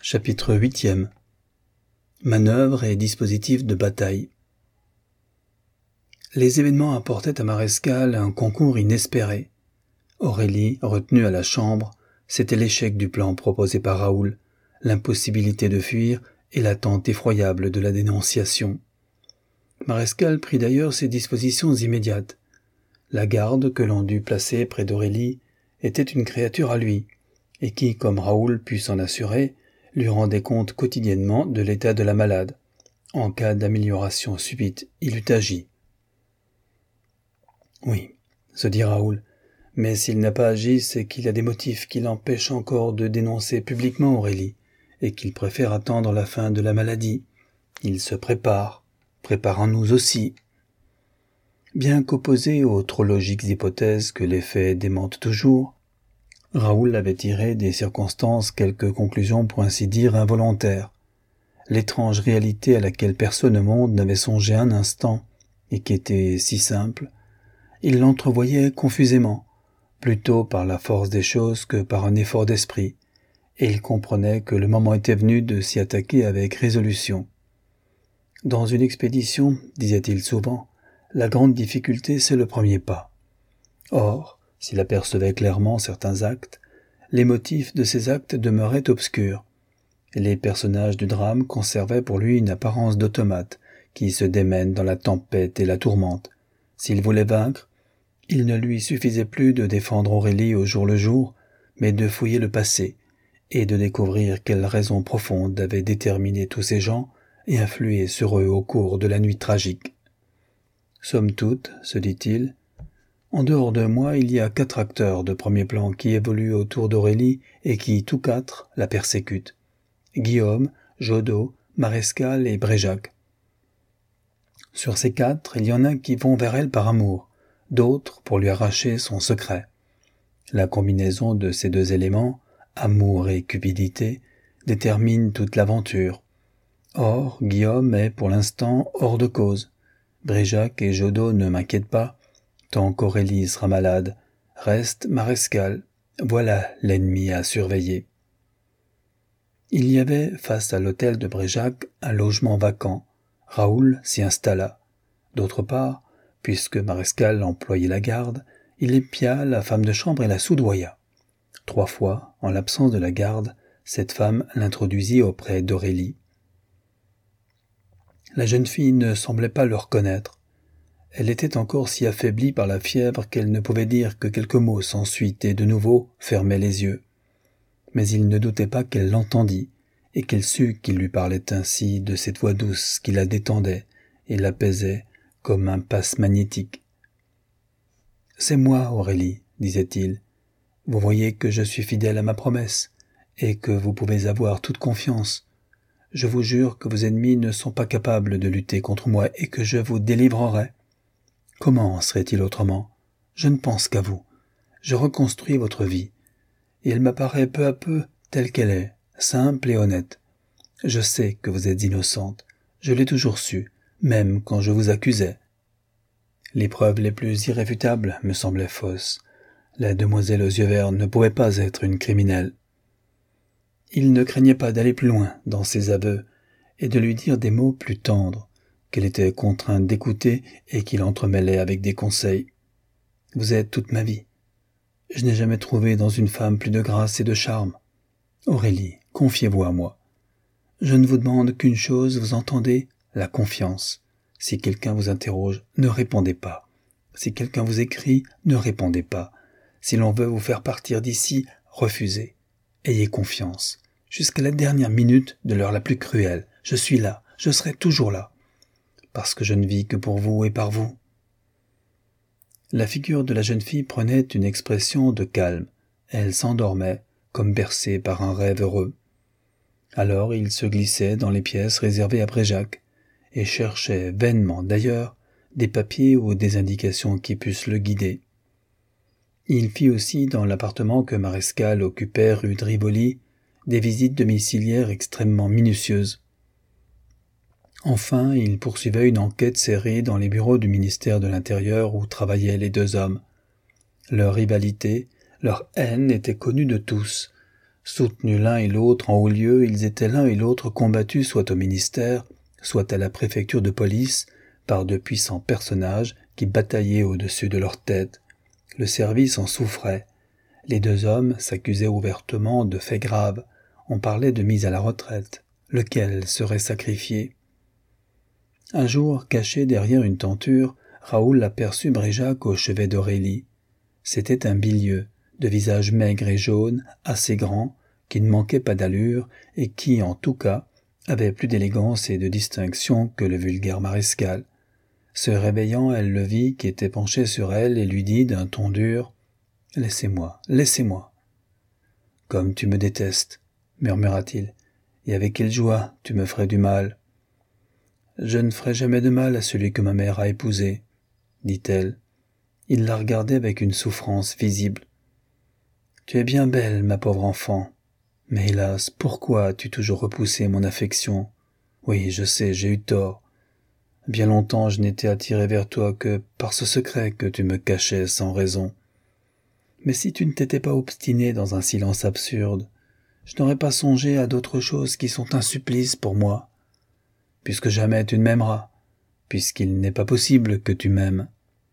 Chapitre 8e. Manœuvres et dispositifs de bataille. Les événements apportaient à Marescal un concours inespéré. Aurélie, retenue à la chambre, c'était l'échec du plan proposé par Raoul, l'impossibilité de fuir et l'attente effroyable de la dénonciation. Marescal prit d'ailleurs ses dispositions immédiates. La garde que l'on dut placer près d'Aurélie était une créature à lui, et qui, comme Raoul put s'en assurer, lui rendait compte quotidiennement de l'état de la malade. En cas d'amélioration subite, il eût agi. Oui, se dit Raoul, mais s'il n'a pas agi, c'est qu'il y a des motifs qui l'empêchent encore de dénoncer publiquement Aurélie, et qu'il préfère attendre la fin de la maladie. Il se prépare, préparons-nous aussi. Bien qu'opposé aux trop logiques hypothèses que les faits démentent toujours, Raoul avait tiré des circonstances quelques conclusions pour ainsi dire involontaires. L'étrange réalité à laquelle personne au monde n'avait songé un instant, et qui était si simple, il l'entrevoyait confusément, plutôt par la force des choses que par un effort d'esprit, et il comprenait que le moment était venu de s'y attaquer avec résolution. Dans une expédition, disait-il souvent, la grande difficulté c'est le premier pas. Or, s'il apercevait clairement certains actes, les motifs de ces actes demeuraient obscurs. Les personnages du drame conservaient pour lui une apparence d'automates qui se démènent dans la tempête et la tourmente. S'il voulait vaincre, il ne lui suffisait plus de défendre Aurélie au jour le jour, mais de fouiller le passé et de découvrir quelles raisons profondes avaient déterminé tous ces gens et influé sur eux au cours de la nuit tragique. Somme toute, se dit-il, en dehors de moi, il y a 4 acteurs de premier plan qui évoluent autour d'Aurélie et qui, tous 4, la persécutent. Guillaume, Jodot, Marescal et Bréjac. Sur ces 4, il y en a qui vont vers elle par amour, d'autres pour lui arracher son secret. La combinaison de ces 2 éléments, amour et cupidité, détermine toute l'aventure. Or, Guillaume est pour l'instant hors de cause. Bréjac et Jodot ne m'inquiètent pas, tant qu'Aurélie sera malade. Reste Marescal. Voilà l'ennemi à surveiller. Il y avait, face à l'hôtel de Bréjac, un logement vacant. Raoul s'y installa. D'autre part, puisque Marescal employait la garde, il épia la femme de chambre et la soudoya. 3 fois, en l'absence de la garde, cette femme l'introduisit auprès d'Aurélie. La jeune fille ne semblait pas le reconnaître. Elle était encore si affaiblie par la fièvre qu'elle ne pouvait dire que quelques mots sans suite et de nouveau fermait les yeux. Mais il ne doutait pas qu'elle l'entendît et qu'elle sût qu'il lui parlait ainsi de cette voix douce qui la détendait et l'apaisait comme un passe magnétique. « C'est moi, Aurélie, disait-il. Vous voyez que je suis fidèle à ma promesse et que vous pouvez avoir toute confiance. Je vous jure que vos ennemis ne sont pas capables de lutter contre moi et que je vous délivrerai. Comment serait-il autrement? Je ne pense qu'à vous. Je reconstruis votre vie, et elle m'apparaît peu à peu telle qu'elle est, simple et honnête. Je sais que vous êtes innocente, je l'ai toujours su, même quand je vous accusais. Les preuves les plus irréfutables me semblaient fausses. La demoiselle aux yeux verts ne pouvait pas être une criminelle. Il ne craignait pas d'aller plus loin dans ses aveux et de lui dire des mots plus tendres, qu'elle était contrainte d'écouter et qu'il entremêlait avec des conseils. « Vous êtes toute ma vie. Je n'ai jamais trouvé dans une femme plus de grâce et de charme. Aurélie, confiez-vous à moi. Je ne vous demande qu'une chose, vous entendez? La confiance. Si quelqu'un vous interroge, ne répondez pas. Si quelqu'un vous écrit, ne répondez pas. Si l'on veut vous faire partir d'ici, refusez. Ayez confiance. Jusqu'à la dernière minute de l'heure la plus cruelle, je suis là, je serai toujours là. Parce que je ne vis que pour vous et par vous. » La figure de la jeune fille prenait une expression de calme. Elle s'endormait, comme bercée par un rêve heureux. Alors il se glissait dans les pièces réservées à Bréjac, et cherchait vainement d'ailleurs des papiers ou des indications qui pussent le guider. Il fit aussi dans l'appartement que Marescal occupait rue de Rivoli des visites domiciliaires extrêmement minutieuses. Enfin, il poursuivait une enquête serrée dans les bureaux du ministère de l'Intérieur où travaillaient les 2 hommes. Leur rivalité, leur haine étaient connues de tous. Soutenus l'un et l'autre en haut lieu, ils étaient l'un et l'autre combattus soit au ministère, soit à la préfecture de police, par de puissants personnages qui bataillaient au-dessus de leur tête. Le service en souffrait. Les deux hommes s'accusaient ouvertement de faits graves. On parlait de mise à la retraite. Lequel serait sacrifié? Un jour, caché derrière une tenture, Raoul aperçut Bréjac au chevet d'Aurélie. C'était un bilieux, de visage maigre et jaune, assez grand, qui ne manquait pas d'allure et qui, en tout cas, avait plus d'élégance et de distinction que le vulgaire marescal. Se réveillant, elle le vit qui était penché sur elle et lui dit d'un ton dur « Laissez-moi, laissez-moi !»« Comme tu me détestes, murmura-t-il, et avec quelle joie tu me ferais du mal !»« Je ne ferai jamais de mal à celui que ma mère a épousé, » dit-elle. Il la regardait avec une souffrance visible. « Tu es bien belle, ma pauvre enfant. Mais hélas, pourquoi as-tu toujours repoussé mon affection? Oui, je sais, j'ai eu tort. Bien longtemps je n'étais attiré vers toi que par ce secret que tu me cachais sans raison. Mais si tu ne t'étais pas obstiné dans un silence absurde, je n'aurais pas songé à d'autres choses qui sont un supplice pour moi. Puisque jamais tu ne m'aimeras, puisqu'il n'est pas possible que tu m'aimes. »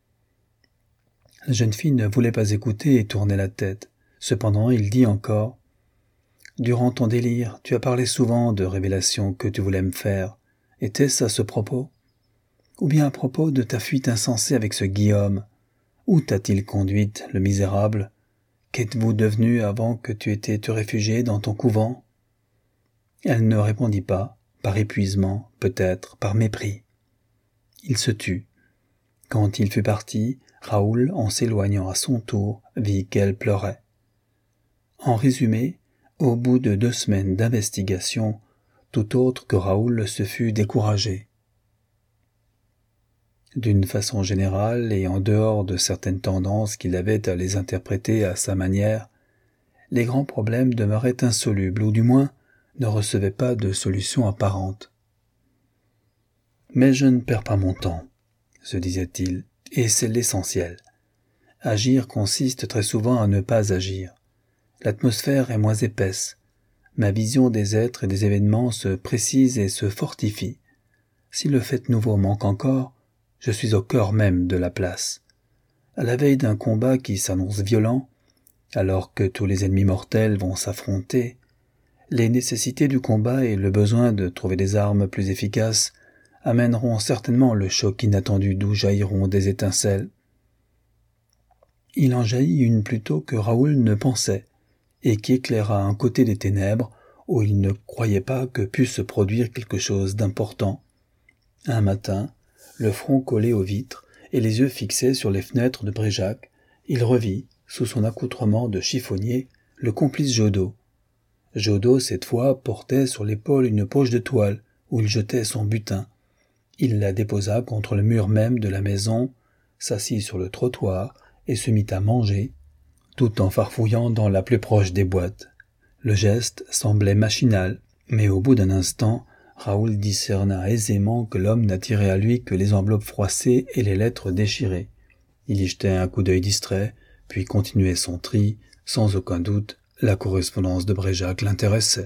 La jeune fille ne voulait pas écouter et tournait la tête. Cependant, il dit encore « Durant ton délire, tu as parlé souvent de révélations que tu voulais me faire. Était-ce à ce propos? Ou bien à propos de ta fuite insensée avec ce Guillaume? Où t'a-t-il conduite, le misérable? Qu'êtes-vous devenu avant que tu étais te réfugier dans ton couvent ?» Elle ne répondit pas, par épuisement, peut-être, par mépris. Il se tut. Quand il fut parti, Raoul, en s'éloignant à son tour, vit qu'elle pleurait. En résumé, au bout de 2 semaines d'investigation, tout autre que Raoul se fut découragé. D'une façon générale et en dehors de certaines tendances qu'il avait à les interpréter à sa manière, les grands problèmes demeuraient insolubles ou du moins ne recevaient pas de solution apparente. « Mais je ne perds pas mon temps, » se disait-il, et c'est l'essentiel. Agir consiste très souvent à ne pas agir. L'atmosphère est moins épaisse. Ma vision des êtres et des événements se précise et se fortifie. Si le fait nouveau manque encore, je suis au cœur même de la place. À la veille d'un combat qui s'annonce violent, alors que tous les ennemis mortels vont s'affronter, les nécessités du combat et le besoin de trouver des armes plus efficaces amèneront certainement le choc inattendu d'où jailliront des étincelles. Il en jaillit une plutôt que Raoul ne pensait, et qui éclaira un côté des ténèbres où il ne croyait pas que pût se produire quelque chose d'important. Un matin, le front collé aux vitres et les yeux fixés sur les fenêtres de Bréjac, il revit, sous son accoutrement de chiffonnier, le complice Jodo. Jodo, cette fois, portait sur l'épaule une poche de toile où il jetait son butin. Il la déposa contre le mur même de la maison, s'assit sur le trottoir et se mit à manger, tout en farfouillant dans la plus proche des boîtes. Le geste semblait machinal, mais au bout d'un instant, Raoul discerna aisément que l'homme n'attirait à lui que les enveloppes froissées et les lettres déchirées. Il y jetait un coup d'œil distrait, puis continuait son tri. Sans aucun doute, la correspondance de Bréjac l'intéressait.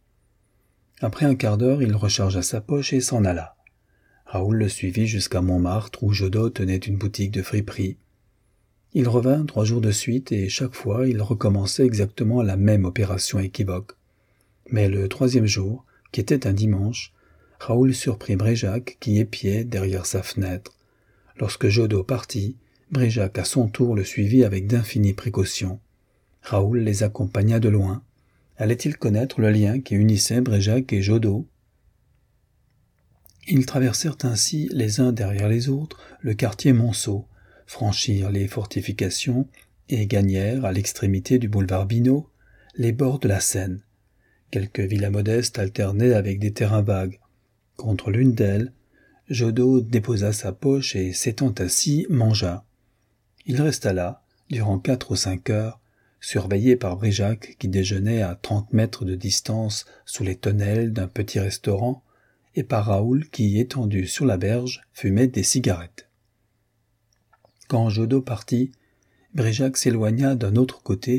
Après un quart d'heure, il rechargea sa poche et s'en alla. Raoul le suivit jusqu'à Montmartre, où Jodo tenait une boutique de friperie. Il revint 3 jours de suite et chaque fois il recommençait exactement la même opération équivoque. Mais le 3e jour, qui était un dimanche, Raoul surprit Bréjac qui épiait derrière sa fenêtre. Lorsque Jodo partit, Bréjac à son tour le suivit avec d'infinies précautions. Raoul les accompagna de loin. Allait-il connaître le lien qui unissait Bréjac et Jodo? Ils traversèrent ainsi, les uns derrière les autres, le quartier Monceau, franchirent les fortifications et gagnèrent, à l'extrémité du boulevard Bineau, les bords de la Seine. Quelques villas modestes alternaient avec des terrains vagues. Contre l'une d'elles, Jodo déposa sa poche et, s'étant assis, mangea. Il resta là, durant 4 ou 5 heures, surveillé par Bréjac qui déjeunait à 30 mètres de distance sous les tonnelles d'un petit restaurant, et par Raoul qui, étendu sur la berge, fumait des cigarettes. Quand Jodo partit, Bréjac s'éloigna d'un autre côté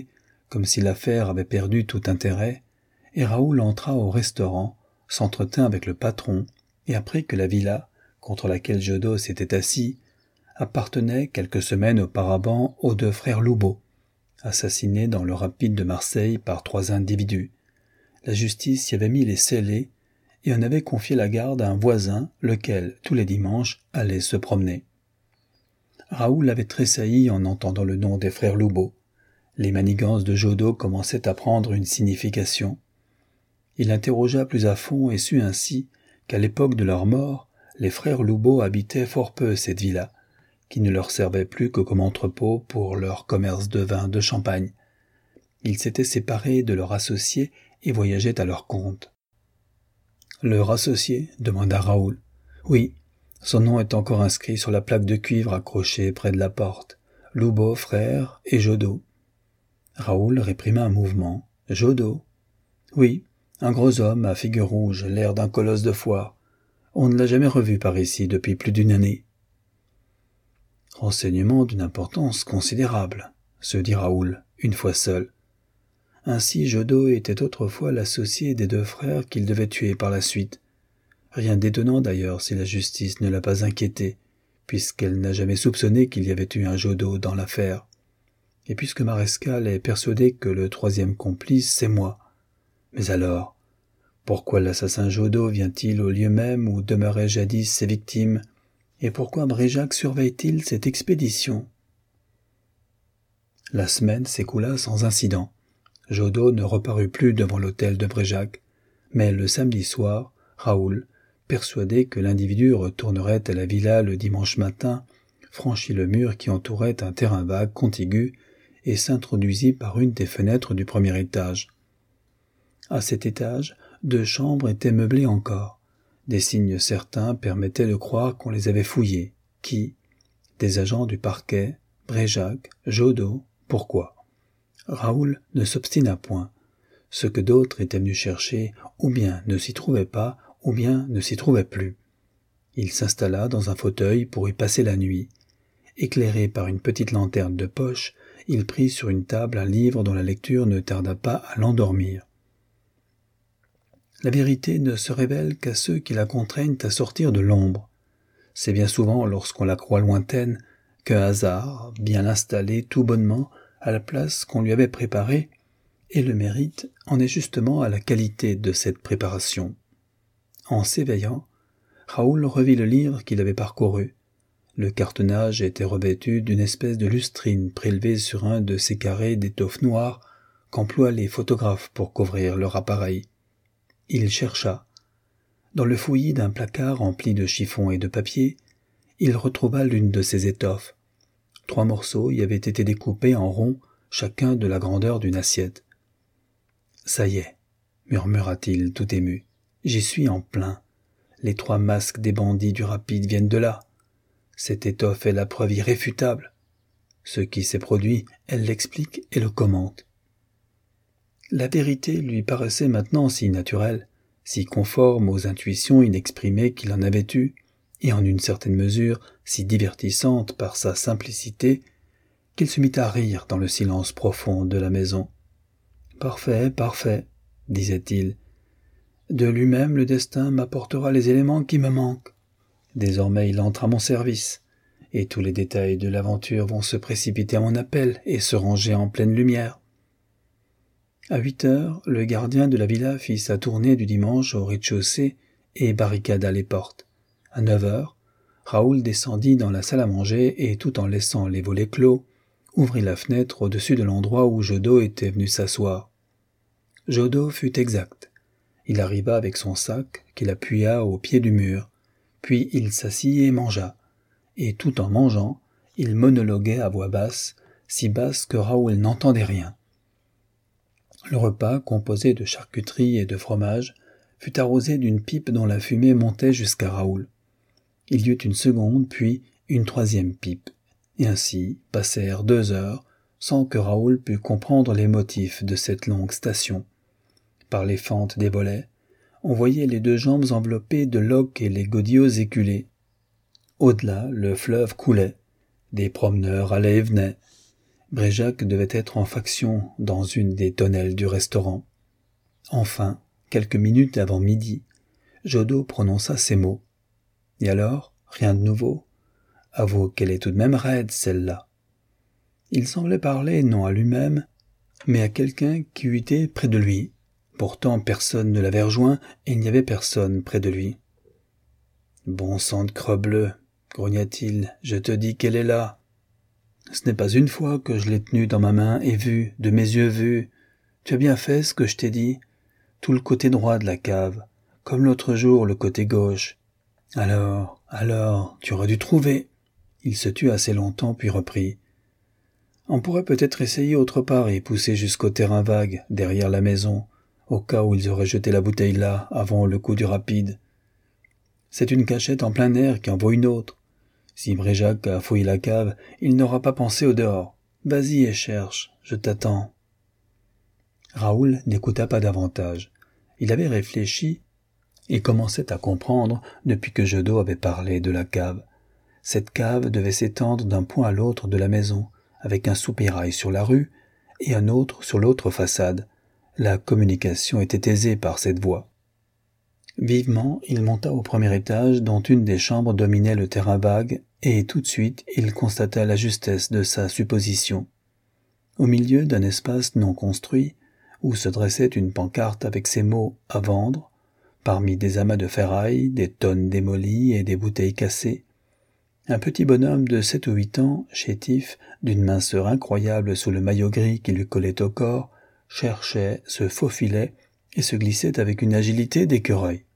comme si l'affaire avait perdu tout intérêt, et Raoul entra au restaurant, s'entretint avec le patron, et apprit que la villa, contre laquelle Jodo s'était assis, appartenait quelques semaines auparavant aux 2 frères Loubeau, assassinés dans le rapide de Marseille par 3 individus. La justice y avait mis les scellés et en avait confié la garde à un voisin, lequel, tous les dimanches, allait se promener. Raoul avait tressailli en entendant le nom des frères Loubeau. Les manigances de Jodo commençaient à prendre une signification. Il interrogea plus à fond et sut ainsi qu'à l'époque de leur mort, les frères Loubeau habitaient fort peu cette villa, qui ne leur servait plus que comme entrepôt pour leur commerce de vin de Champagne. Ils s'étaient séparés de leur associé et voyageaient à leur compte. « Leur associé ?» demanda Raoul. « Oui, son nom est encore inscrit sur la plaque de cuivre accrochée près de la porte. Loubeau, frère et Jodo. » Raoul réprima un mouvement. « Jodo ?»« Oui, un gros homme à figure rouge, l'air d'un colosse de foire. On ne l'a jamais revu par ici depuis plus d'1 année. » Renseignement d'une importance considérable, se dit Raoul, une fois seul. Ainsi Jodo était autrefois l'associé des 2 frères qu'il devait tuer par la suite. Rien d'étonnant d'ailleurs si la justice ne l'a pas inquiété, puisqu'elle n'a jamais soupçonné qu'il y avait eu un Jodo dans l'affaire. Et puisque Marescal est persuadé que le 3e complice, c'est moi. Mais alors, pourquoi l'assassin Jodo vient-il au lieu même où demeuraient jadis ses victimes, et pourquoi Bréjac surveille-t-il cette expédition? La semaine s'écoula sans incident. Jodo ne reparut plus devant l'hôtel de Bréjac, mais le samedi soir, Raoul, persuadé que l'individu retournerait à la villa le dimanche matin, franchit le mur qui entourait un terrain vague contigu et s'introduisit par une des fenêtres du 1er étage. À cet étage, 2 chambres étaient meublées encore. Des signes certains permettaient de croire qu'on les avait fouillées. Qui? Des agents du parquet? Bréjac? Jodo? Pourquoi? Raoul ne s'obstina point. Ce que d'autres étaient venus chercher, ou bien ne s'y trouvait pas, ou bien ne s'y trouvait plus. Il s'installa dans un fauteuil pour y passer la nuit. Éclairé par une petite lanterne de poche, il prit sur une table un livre dont la lecture ne tarda pas à l'endormir. La vérité ne se révèle qu'à ceux qui la contraignent à sortir de l'ombre. C'est bien souvent, lorsqu'on la croit lointaine, qu'un hasard, bien installé tout bonnement à la place qu'on lui avait préparée, et le mérite en est justement à la qualité de cette préparation. En s'éveillant, Raoul revit le livre qu'il avait parcouru. Le cartonnage était revêtu d'une espèce de lustrine prélevée sur un de ces carrés d'étoffe noire qu'emploient les photographes pour couvrir leur appareil. Il chercha. Dans le fouillis d'un placard rempli de chiffons et de papier, il retrouva l'une de ces étoffes. 3 morceaux y avaient été découpés en rond, chacun de la grandeur d'une assiette. « Ça y est, » murmura-t-il tout ému, « j'y suis en plein. Les 3 masques des bandits du rapide viennent de là. Cette étoffe est la preuve irréfutable. Ce qui s'est produit, elle l'explique et le commente. » La vérité lui paraissait maintenant si naturelle, si conforme aux intuitions inexprimées qu'il en avait eues, et en une certaine mesure si divertissante par sa simplicité, qu'il se mit à rire dans le silence profond de la maison. « Parfait, parfait, » disait-il. « De lui-même le destin m'apportera les éléments qui me manquent. Désormais il entre à mon service, et tous les détails de l'aventure vont se précipiter à mon appel et se ranger en pleine lumière. » À 8 heures, le gardien de la villa fit sa tournée du dimanche au rez-de-chaussée et barricada les portes. À 9 heures, Raoul descendit dans la salle à manger et, tout en laissant les volets clos, ouvrit la fenêtre au-dessus de l'endroit où Jodo était venu s'asseoir. Jodo fut exact. Il arriva avec son sac qu'il appuya au pied du mur, puis il s'assit et mangea. Et tout en mangeant, il monologuait à voix basse, si basse que Raoul n'entendait rien. Le repas, composé de charcuterie et de fromage, fut arrosé d'une pipe dont la fumée montait jusqu'à Raoul. Il y eut une seconde, puis une 3e pipe, et ainsi passèrent 2 heures, sans que Raoul pût comprendre les motifs de cette longue station. Par les fentes des volets, on voyait les 2 jambes enveloppées de loques et les godillots éculés. Au-delà, le fleuve coulait, des promeneurs allaient et venaient. Bréjac devait être en faction dans une des tonnelles du restaurant. Enfin, quelques minutes avant midi, Jodo prononça ces mots. « Et alors, rien de nouveau ? Avoue qu'elle est tout de même raide, celle-là. » Il semblait parler non à lui-même, mais à quelqu'un qui eût été près de lui. Pourtant, personne ne l'avait rejoint et il n'y avait personne près de lui. « Bon sang de crebleu, grogna-t-il, je te dis qu'elle est là. Ce n'est pas une fois que je l'ai tenue dans ma main et vue, de mes yeux vus. Tu as bien fait ce que je t'ai dit. Tout le côté droit de la cave, comme l'autre jour le côté gauche. Alors, tu aurais dû trouver. » Il se tut assez longtemps puis reprit. « On pourrait peut-être essayer autre part et pousser jusqu'au terrain vague, derrière la maison, au cas où ils auraient jeté la bouteille là, avant le coup du rapide. C'est une cachette en plein air qui en vaut une autre. Si Bréjac a fouillé la cave, il n'aura pas pensé au dehors. Vas-y et cherche, je t'attends. » Raoul n'écouta pas davantage. Il avait réfléchi et commençait à comprendre depuis que Jodo avait parlé de la cave. Cette cave devait s'étendre d'un point à l'autre de la maison, avec un soupirail sur la rue et un autre sur l'autre façade. La communication était aisée par cette voie. Vivement, il monta au premier étage dont une des chambres dominait le terrain vague et tout de suite il constata la justesse de sa supposition. Au milieu d'un espace non construit, où se dressait une pancarte avec ces mots « à vendre », parmi des amas de ferraille, des tonnes démolies et des bouteilles cassées, un petit bonhomme de 7 ou 8 ans, chétif, d'une minceur incroyable sous le maillot gris qui lui collait au corps, cherchait, se faufilait et se glissait avec une agilité d'écureuil.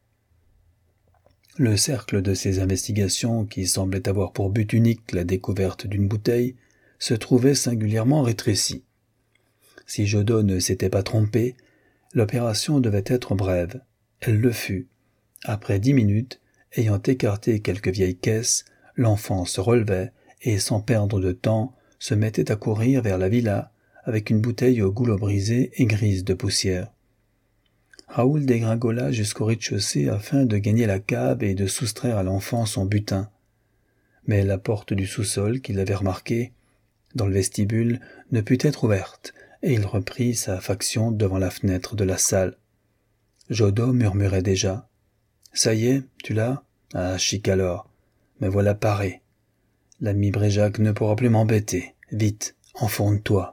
Le cercle de ses investigations, qui semblait avoir pour but unique la découverte d'une bouteille, se trouvait singulièrement rétréci. Si Jodo ne s'était pas trompé, l'opération devait être brève. Elle le fut. Après 10 minutes, ayant écarté quelques vieilles caisses, l'enfant se relevait et, sans perdre de temps, se mettait à courir vers la villa avec une bouteille au goulot brisé et grise de poussière. Raoul dégringola jusqu'au rez-de-chaussée afin de gagner la cave et de soustraire à l'enfant son butin. Mais la porte du sous-sol qu'il avait remarquée, dans le vestibule, ne put être ouverte, et il reprit sa faction devant la fenêtre de la salle. Jodo murmurait déjà. « Ça y est, tu l'as ? Ah, chic alors. Mais voilà paré. L'ami Bréjac ne pourra plus m'embêter. Vite, enfourne-toi. »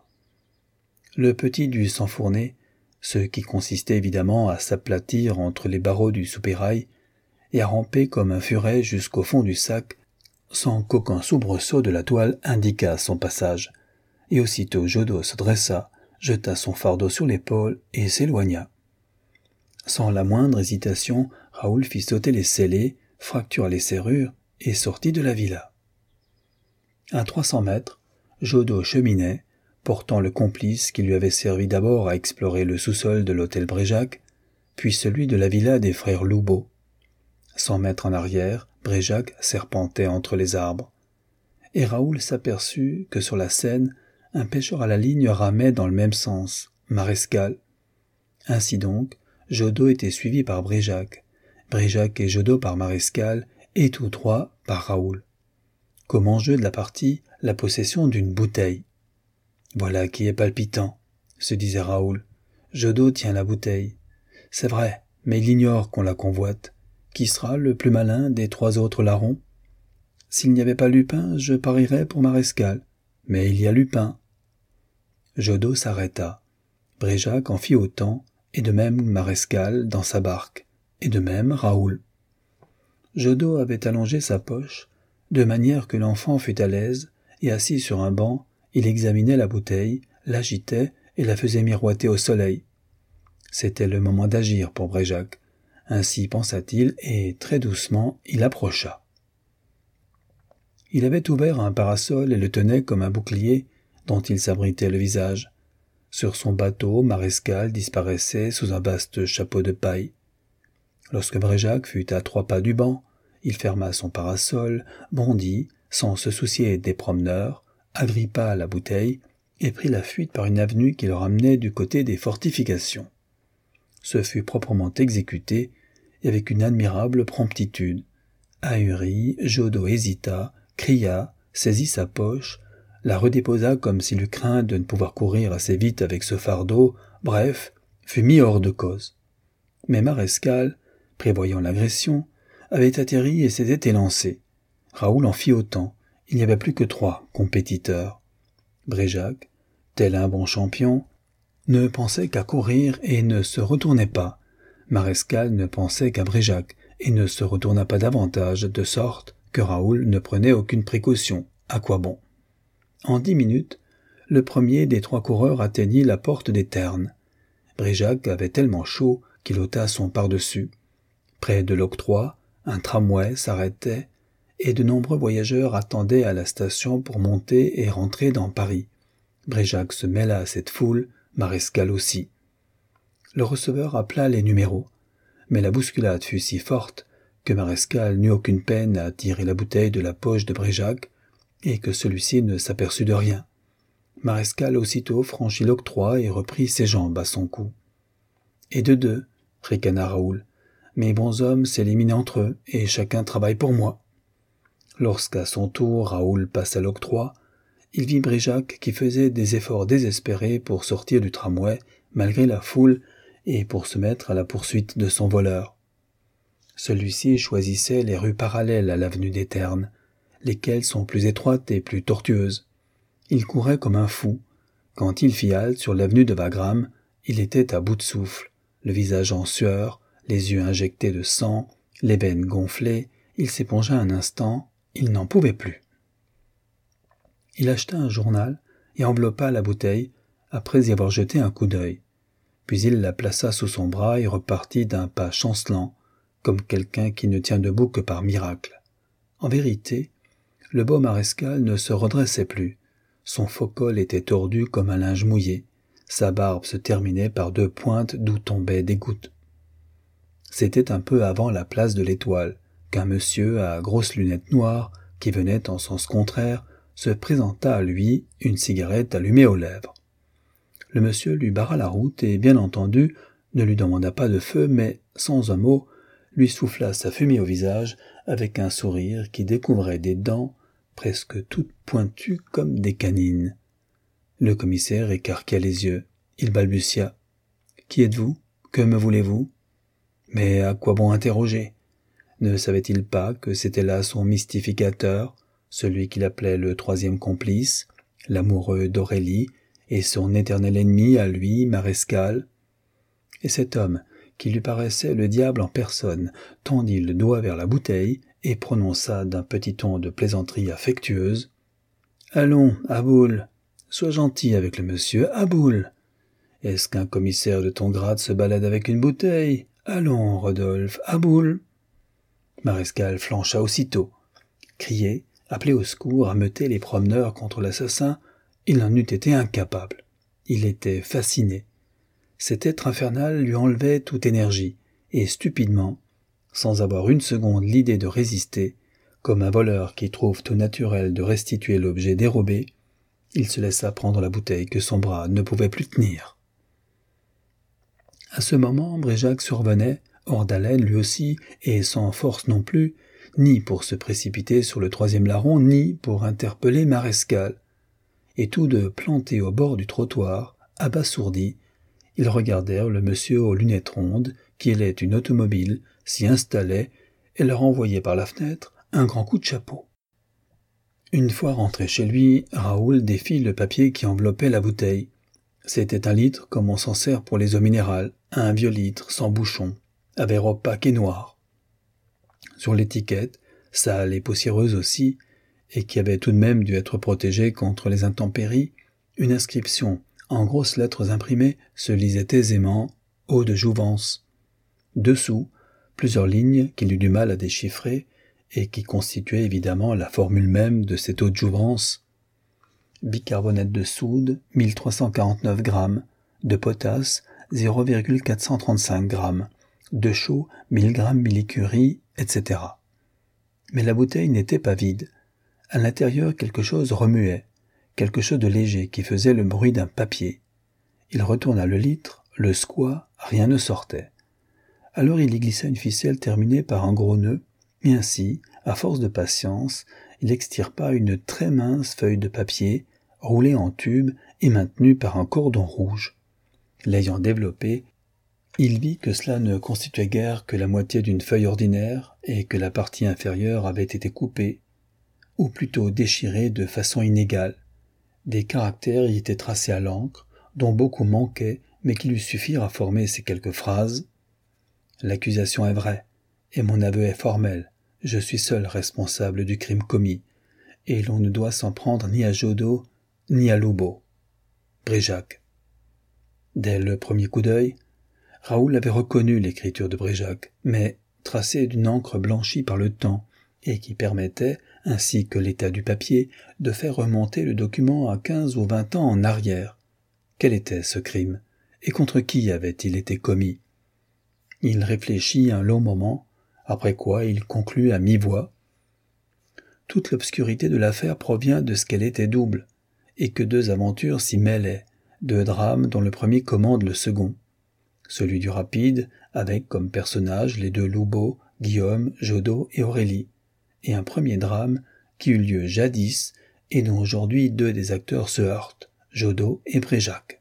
Le petit dut s'enfourner, ce qui consistait évidemment à s'aplatir entre les barreaux du soupirail et à ramper comme un furet jusqu'au fond du sac, sans qu'aucun soubresaut de la toile indiquât son passage. Et aussitôt Jodo se dressa, jeta son fardeau sur l'épaule et s'éloigna. Sans la moindre hésitation, Raoul fit sauter les scellés, fractura les serrures et sortit de la villa. À 300 mètres, Jodo cheminait, portant le complice qui lui avait servi d'abord à explorer le sous-sol de l'hôtel Bréjac, puis celui de la villa des frères Loubeau. 100 mètres en arrière, Bréjac serpentait entre les arbres. Et Raoul s'aperçut que sur la Seine, un pêcheur à la ligne ramait dans le même sens, Marescal. Ainsi donc, Jodo était suivi par Bréjac et Jodo par Marescal, et tous trois par Raoul. Comme enjeu de la partie, la possession d'une bouteille. Voilà qui est palpitant, se disait Raoul. Jodo tient la bouteille. C'est vrai, mais il ignore qu'on la convoite. Qui sera le plus malin des 3 autres larrons ? S'il n'y avait pas Lupin, je parierais pour Marescal. Mais il y a Lupin. Jodo s'arrêta. Bréjac en fit autant, et de même Marescal dans sa barque, et de même Raoul. Jodo avait allongé sa poche, de manière que l'enfant fût à l'aise, et assis sur un banc, il examinait la bouteille, l'agitait et la faisait miroiter au soleil. C'était le moment d'agir pour Bréjac. Ainsi pensa-t-il, et très doucement il approcha. Il avait ouvert un parasol et le tenait comme un bouclier dont il s'abritait le visage. Sur son bateau, Marescal disparaissait sous un vaste chapeau de paille. Lorsque Bréjac fut à 3 pas du banc, il ferma son parasol, bondit, sans se soucier des promeneurs, agrippa la bouteille et prit la fuite par une avenue qui le ramenait du côté des fortifications. Ce fut proprement exécuté et avec une admirable promptitude. Ahuri, Jodo hésita, cria, saisit sa poche, la redéposa comme s'il eût craint de ne pouvoir courir assez vite avec ce fardeau, bref, fut mis hors de cause. Mais Marescal, prévoyant l'agression, avait atterri et s'était élancé. Raoul en fit autant. Il n'y avait plus que 3 compétiteurs. Bréjac, tel un bon champion, ne pensait qu'à courir et ne se retournait pas. Marescal ne pensait qu'à Bréjac et ne se retourna pas davantage, de sorte que Raoul ne prenait aucune précaution. À quoi bon? En 10 minutes, le premier des 3 coureurs atteignit la porte des Ternes. Bréjac avait tellement chaud qu'il ôta son pardessus. Près de l'octroi, un tramway s'arrêtait et de nombreux voyageurs attendaient à la station pour monter et rentrer dans Paris. Bréjac se mêla à cette foule, Marescal aussi. Le receveur appela les numéros, mais la bousculade fut si forte que Marescal n'eut aucune peine à tirer la bouteille de la poche de Bréjac et que celui-ci ne s'aperçut de rien. Marescal aussitôt franchit l'octroi et reprit ses jambes à son cou. « Et de 2, ricana Raoul. Mes bons hommes s'éliminent entre eux et chacun travaille pour moi. » Lorsqu'à son tour Raoul passa l'octroi, il vit Bréjac qui faisait des efforts désespérés pour sortir du tramway malgré la foule et pour se mettre à la poursuite de son voleur. Celui-ci choisissait les rues parallèles à l'avenue des Ternes, lesquelles sont plus étroites et plus tortueuses. Il courait comme un fou. Quand il fit halte sur l'avenue de Wagram, il était à bout de souffle, le visage en sueur, les yeux injectés de sang, les veines gonflées. Il s'épongea un instant, il n'en pouvait plus. Il acheta un journal et enveloppa la bouteille après y avoir jeté un coup d'œil. Puis il la plaça sous son bras et repartit d'un pas chancelant, comme quelqu'un qui ne tient debout que par miracle. En vérité, le beau Marescal ne se redressait plus. Son faux col était tordu comme un linge mouillé. Sa barbe se terminait par 2 pointes d'où tombaient des gouttes. C'était un peu avant la place de l'Étoile qu'un monsieur à grosses lunettes noires, qui venait en sens contraire, se présenta à lui, une cigarette allumée aux lèvres. Le monsieur lui barra la route et, bien entendu, ne lui demanda pas de feu, mais, sans un mot, lui souffla sa fumée au visage avec un sourire qui découvrait des dents presque toutes pointues comme des canines. Le commissaire écarquilla les yeux. Il balbutia. « Qui êtes-vous? Que me voulez-vous » Mais à quoi bon interroger? Ne savait-il pas que c'était là son mystificateur, celui qu'il appelait le 3e complice, l'amoureux d'Aurélie, et son éternel ennemi à lui, Marescal? Et cet homme, qui lui paraissait le diable en personne, tendit le doigt vers la bouteille et prononça d'un petit ton de plaisanterie affectueuse. « Allons, Aboul, sois gentil avec le monsieur, Aboul. Est-ce qu'un commissaire de ton grade se balade avec une bouteille? Allons, Rodolphe, Aboul. » Marescal flancha aussitôt. Crier, appeler au secours, ameuter les promeneurs contre l'assassin, il en eût été incapable. Il était fasciné. Cet être infernal lui enlevait toute énergie, et stupidement, sans avoir une seconde l'idée de résister, comme un voleur qui trouve tout naturel de restituer l'objet dérobé, il se laissa prendre la bouteille que son bras ne pouvait plus tenir. À ce moment, Bréjac survenait, hors d'haleine lui aussi, et sans force non plus, ni pour se précipiter sur le 3e larron, ni pour interpeller Marescal. Et tous deux plantés au bord du trottoir, abasourdis, ils regardèrent le monsieur aux lunettes rondes, qui ailait une automobile, s'y installait et leur envoyait par la fenêtre un grand coup de chapeau. Une fois rentré chez lui, Raoul défit le papier qui enveloppait la bouteille. C'était un litre comme on s'en sert pour les eaux minérales, un vieux litre sans bouchon, à verre opaque et noir. Sur l'étiquette, sale et poussiéreuse aussi, et qui avait tout de même dû être protégée contre les intempéries, une inscription en grosses lettres imprimées se lisait aisément « Eau de jouvence ». Dessous, plusieurs lignes qu'il eut du mal à déchiffrer et qui constituaient évidemment la formule même de cette eau de jouvence. Bicarbonate de soude, 1349 grammes, de potasse, 0,435 grammes, de chaux, 1000 grammes millicurie, etc. Mais la bouteille n'était pas vide. À l'intérieur, quelque chose remuait, quelque chose de léger qui faisait le bruit d'un papier. Il retourna le litre, le secoua, rien ne sortait. Alors il y glissa une ficelle terminée par un gros nœud, et ainsi, à force de patience, il extirpa une très mince feuille de papier, roulé en tube et maintenu par un cordon rouge. L'ayant développé, il vit que cela ne constituait guère que la moitié d'une feuille ordinaire et que la partie inférieure avait été coupée, ou plutôt déchirée de façon inégale. Des caractères y étaient tracés à l'encre, dont beaucoup manquaient, mais qui lui suffirent à former ces quelques phrases. « L'accusation est vraie, et mon aveu est formel. Je suis seul responsable du crime commis, et l'on ne doit s'en prendre ni à Jodo, ni à Loubo. Bréjac. » Dès le premier coup d'œil, Raoul avait reconnu l'écriture de Bréjac, mais tracée d'une encre blanchie par le temps, et qui permettait, ainsi que l'état du papier, de faire remonter le document à 15 ou 20 ans en arrière. Quel était ce crime, et contre qui avait-il été commis? Il réfléchit un long moment, après quoi il conclut à mi-voix. Toute l'obscurité de l'affaire provient de ce qu'elle était double, et que deux aventures s'y mêlaient, deux drames dont le premier commande le second. Celui du rapide, avec comme personnages les deux Loubo, Guillaume, Jodo et Aurélie, et un premier drame qui eut lieu jadis et dont aujourd'hui deux des acteurs se heurtent, Jodo et Bréjac.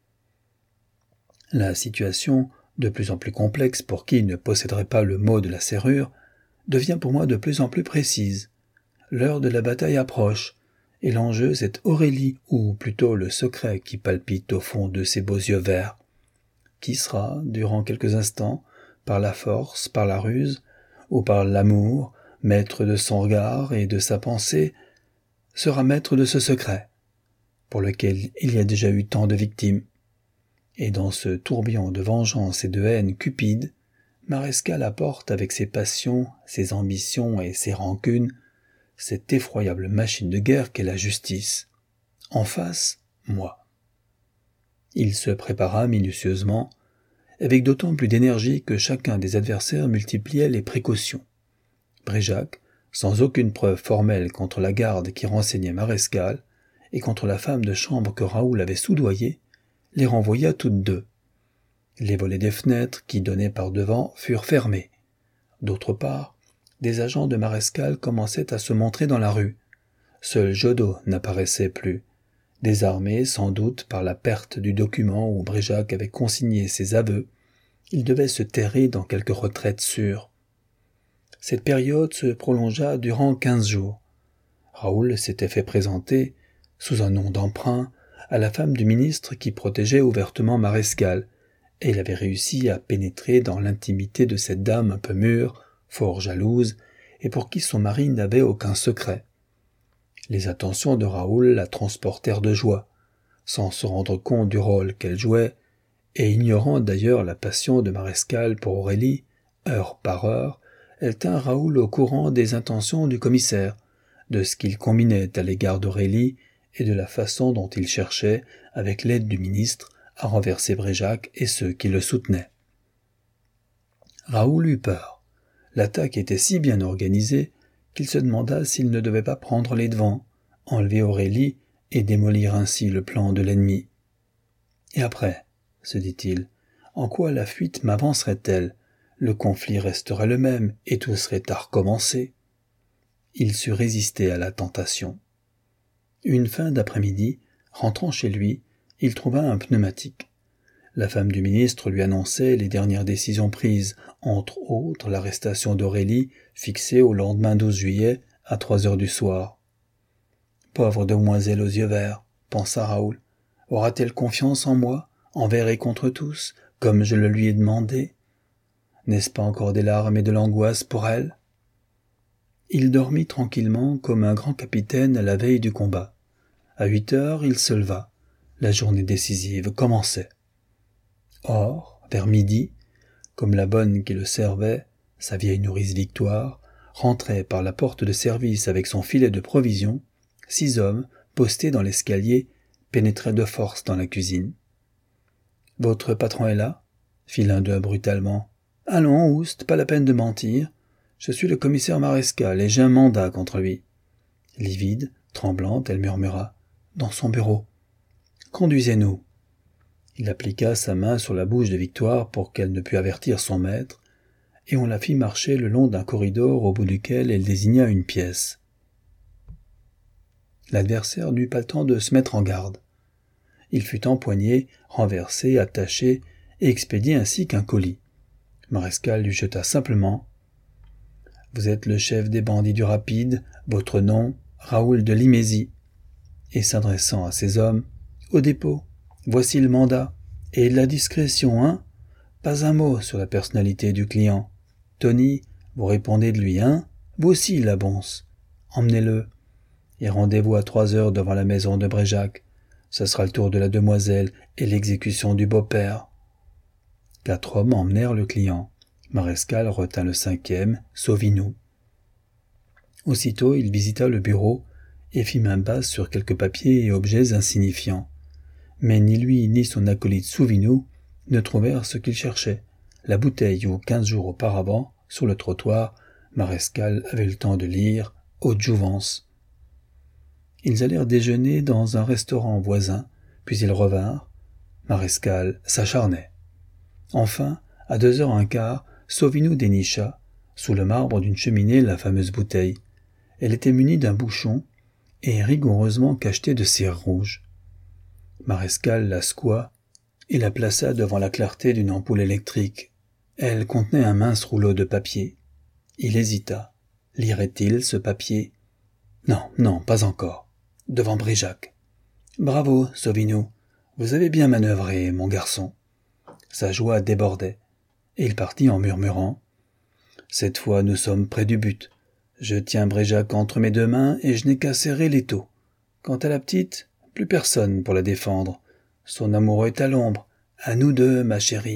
La situation, de plus en plus complexe pour qui ne posséderait pas le mot de la serrure, devient pour moi de plus en plus précise. L'heure de la bataille approche, et l'enjeu c'est Aurélie, ou plutôt le secret qui palpite au fond de ses beaux yeux verts. Qui sera, durant quelques instants, par la force, par la ruse, ou par l'amour, maître de son regard et de sa pensée, sera maître de ce secret, pour lequel il y a déjà eu tant de victimes. Et dans ce tourbillon de vengeance et de haine cupide, Marescal apporte avec ses passions, ses ambitions et ses rancunes, cette effroyable machine de guerre qu'est la justice. En face, moi. Il se prépara minutieusement, avec d'autant plus d'énergie que chacun des adversaires multipliait les précautions. Bréjac, sans aucune preuve formelle contre la garde qui renseignait Marescal, et contre la femme de chambre que Raoul avait soudoyée, les renvoya toutes deux. Les volets des fenêtres qui donnaient par devant furent fermés. D'autre part, des agents de Marescal commençaient à se montrer dans la rue. Seul Jodo n'apparaissait plus, désarmé sans doute par la perte du document où Bréjac avait consigné ses aveux. Il devait se terrer dans quelque retraite sûre. Cette période se prolongea durant 15 jours. Raoul s'était fait présenter, sous un nom d'emprunt, à la femme du ministre qui protégeait ouvertement Marescal, et il avait réussi à pénétrer dans l'intimité de cette dame un peu mûre, fort jalouse, et pour qui son mari n'avait aucun secret. Les attentions de Raoul la transportèrent de joie, sans se rendre compte du rôle qu'elle jouait, et ignorant d'ailleurs la passion de Marescal pour Aurélie, heure par heure, elle tint Raoul au courant des intentions du commissaire, de ce qu'il combinait à l'égard d'Aurélie et de la façon dont il cherchait, avec l'aide du ministre, à renverser Bréjac et ceux qui le soutenaient. Raoul eut peur. L'attaque était si bien organisée qu'il se demanda s'il ne devait pas prendre les devants, enlever Aurélie et démolir ainsi le plan de l'ennemi. Et après, se dit-il, en quoi la fuite m'avancerait-elle? Le conflit resterait le même et tout serait à recommencer. Il sut résister à la tentation. Une fin d'après-midi, rentrant chez lui, il trouva un pneumatique. La femme du ministre lui annonçait les dernières décisions prises, entre autres l'arrestation d'Aurélie, fixée au lendemain 12 juillet à 3 heures du soir. Pauvre demoiselle aux yeux verts, pensa Raoul, aura-t-elle confiance en moi, envers et contre tous, comme je le lui ai demandé? N'est-ce pas encore des larmes et de l'angoisse pour elle? Il dormit tranquillement comme un grand capitaine à la veille du combat. À 8 heures, il se leva. La journée décisive commençait. Or, vers midi, comme la bonne qui le servait, sa vieille nourrice Victoire, rentrait par la porte de service avec son filet de provisions, 6 hommes, postés dans l'escalier, pénétraient de force dans la cuisine. « Votre patron est là ?» fit l'un d'eux brutalement. « Allons, Oust, pas la peine de mentir. Je suis le commissaire Marescal et j'ai un mandat contre lui. » Livide, tremblante, elle murmura. « Dans son bureau. »« Conduisez-nous. » Il appliqua sa main sur la bouche de Victoire pour qu'elle ne pût avertir son maître, et on la fit marcher le long d'un corridor au bout duquel elle désigna une pièce. L'adversaire n'eut pas le temps de se mettre en garde. Il fut empoigné, renversé, attaché et expédié ainsi qu'un colis. Marescal lui jeta simplement « Vous êtes le chef des bandits du Rapide, votre nom, Raoul de Limézy. » Et s'adressant à ses hommes « Au dépôt, voici le mandat. Et la discrétion, hein? Pas un mot sur la personnalité du client. Tony, vous répondez de lui, hein? Vous aussi, la bonce. Emmenez-le. Et rendez-vous à 3 heures devant la maison de Bréjac. Ce sera le tour de la demoiselle et l'exécution du beau-père. » 4 hommes emmenèrent le client. Marescal retint le 5e, Sauvinou. Aussitôt, il visita le bureau et fit main basse sur quelques papiers et objets insignifiants. Mais ni lui ni son acolyte Sauvinou ne trouvèrent ce qu'ils cherchaient, la bouteille où 15 jours auparavant, sur le trottoir, Marescal avait le temps de lire « Haute Jouvence ». Ils allèrent déjeuner dans un restaurant voisin, puis ils revinrent. Marescal s'acharnait. Enfin, à 2h15, Sauvinou dénicha, sous le marbre d'une cheminée, la fameuse bouteille. Elle était munie d'un bouchon et rigoureusement cachetée de cire rouge. Marescal la secoua et la plaça devant la clarté d'une ampoule électrique. Elle contenait un mince rouleau de papier. Il hésita. Lirait-il ce papier? Non, pas encore. Devant Bréjac. « Bravo, Sauvinou, vous avez bien manœuvré, mon garçon. » Sa joie débordait, et il partit en murmurant « Cette fois, nous sommes près du but. Je tiens Bréjac entre mes 2 mains et je n'ai qu'à serrer l'étau. Quant à la petite, plus personne pour la défendre. Son amoureux est à l'ombre. À nous 2, ma chérie. »